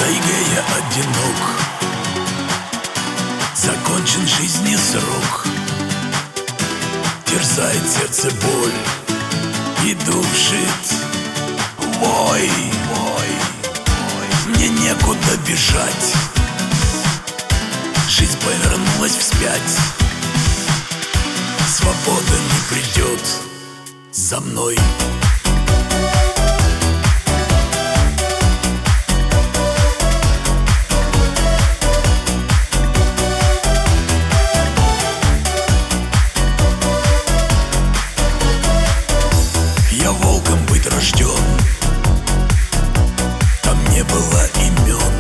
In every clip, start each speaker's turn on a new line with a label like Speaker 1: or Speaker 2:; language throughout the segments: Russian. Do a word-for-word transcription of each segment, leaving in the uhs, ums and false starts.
Speaker 1: тайге я одинок, закончен жизни срок. Терзает сердце боль и душит вой, вой, вой. Мне некуда бежать, жизнь повернулась вспять. Свобода не придет за мной. Я волком быть рожден, там не было имен.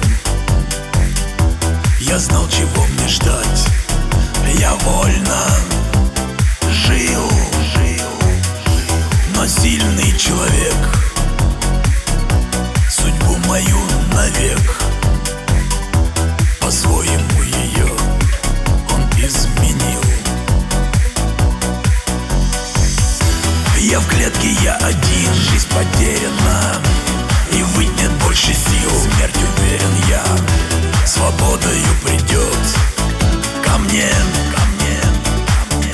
Speaker 1: Я знал, чего мне ждать, я вольно жил, жил, жил. Но сильный человек судьбу мою навек по-своему ее он изменил. Я в клетке, я один, жизнь потеряна, и выйти нет больше сил. Смерть уверен я, свободою придет ко мне, ко мне, ко мне.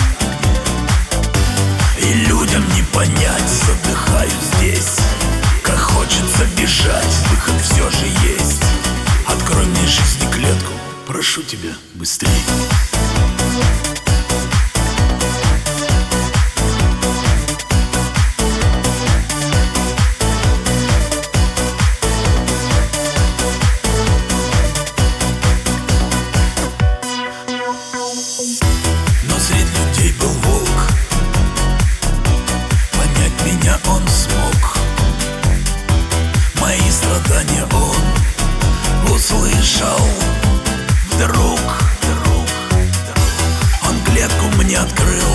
Speaker 1: И людям не понять, задыхаюсь здесь, как хочется бежать, выход все же есть. Открой мне жизни клетку, прошу тебя, быстрей. Среди людей был волк, понять меня он смог. Мои страдания он услышал вдруг, вдруг, вдруг. Он клетку мне открыл,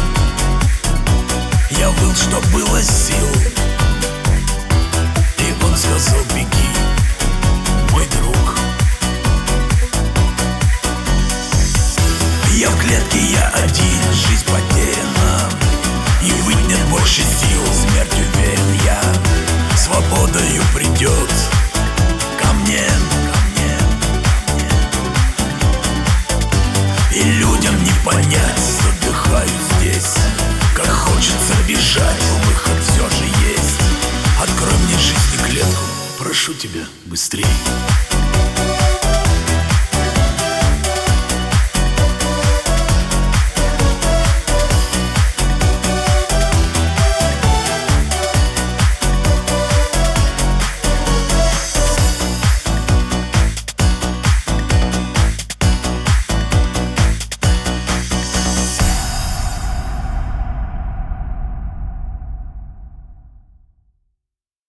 Speaker 1: я выл, что было сил, и он сказал: беги, мой друг. Я в клетке, я один, жизнь потеряна, и выйти нет больше сил. Смерть уверен я, свободою придет ко мне, ко мне, ко мне. И людям не понять, задыхаюсь здесь, как хочется бежать, выход все же есть. Открой мне жизнь и клетку, прошу тебя, быстрей.